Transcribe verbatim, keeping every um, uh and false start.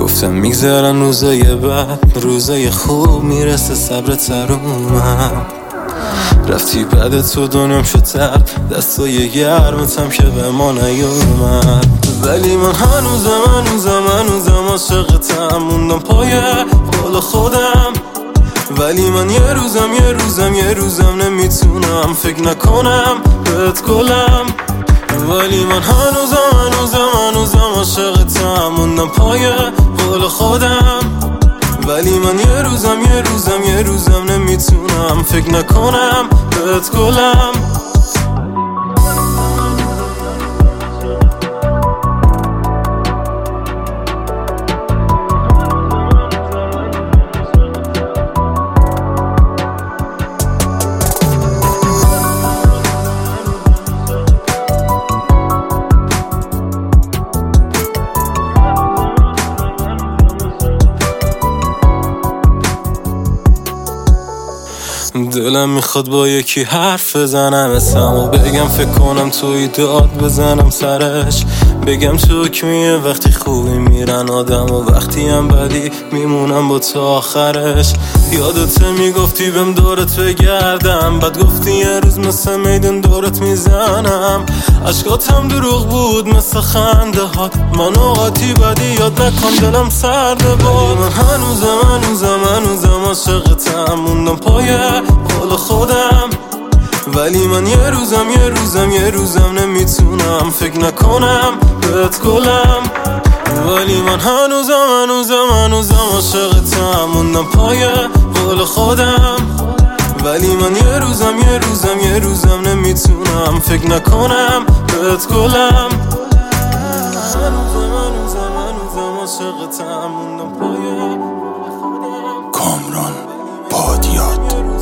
گفتم میگذرن روزای بعد، روزای خوب میرسه صبر ترومم. رفتی بعد تو دنیام شد ترد، دستای گرمتم که به ما نیومد. ولی من هنوزم هنوزم هنوزم عاشقتم، موندم پای قول خودم. ولی من یه روزم یه روزم یه روزم نمیتونم فکر نکنم بهت گلم. ولی من هنوزم هنوزم هنوزم عاشقتم، موندم پای قول خودم. ولی من یه روزم یه روزم یه روزم نمیتونم فکر نکنم بهت گلم. دلم میخواد با یکی حرف بزنم اسم و بگم فکر کنم توی داد بزنم سرش. بگم تو حکمیه وقتی خوبی میرن آدم و وقتی هم بدی میمونم با تو آخرش. یادته میگفتی بهم دورت بگردم، بعد گفتی یه روز مثل میدون دورت میزنم. عشقاتم دروغ بود مثل خنده هات، من اوقاتی بدی یاد نکن دلم سرده بود. من هنوزم هنوزم هنوزم عاشقتم، موندم پای قول خودم. ولی من یه روزم یه روزم یه روزم نمیتونم فکر نکنم بهت گلم. ولی من هنوزم هنوزم هنوزم عاشقتم، موندم پای قول خودم. ولی من یه روزم یه روزم یه روزم نمیتونم فکر نکنم بهت گلم. هنوزم هنوزم هنوزم عاشقتم، موندم پای کامران بادیاد.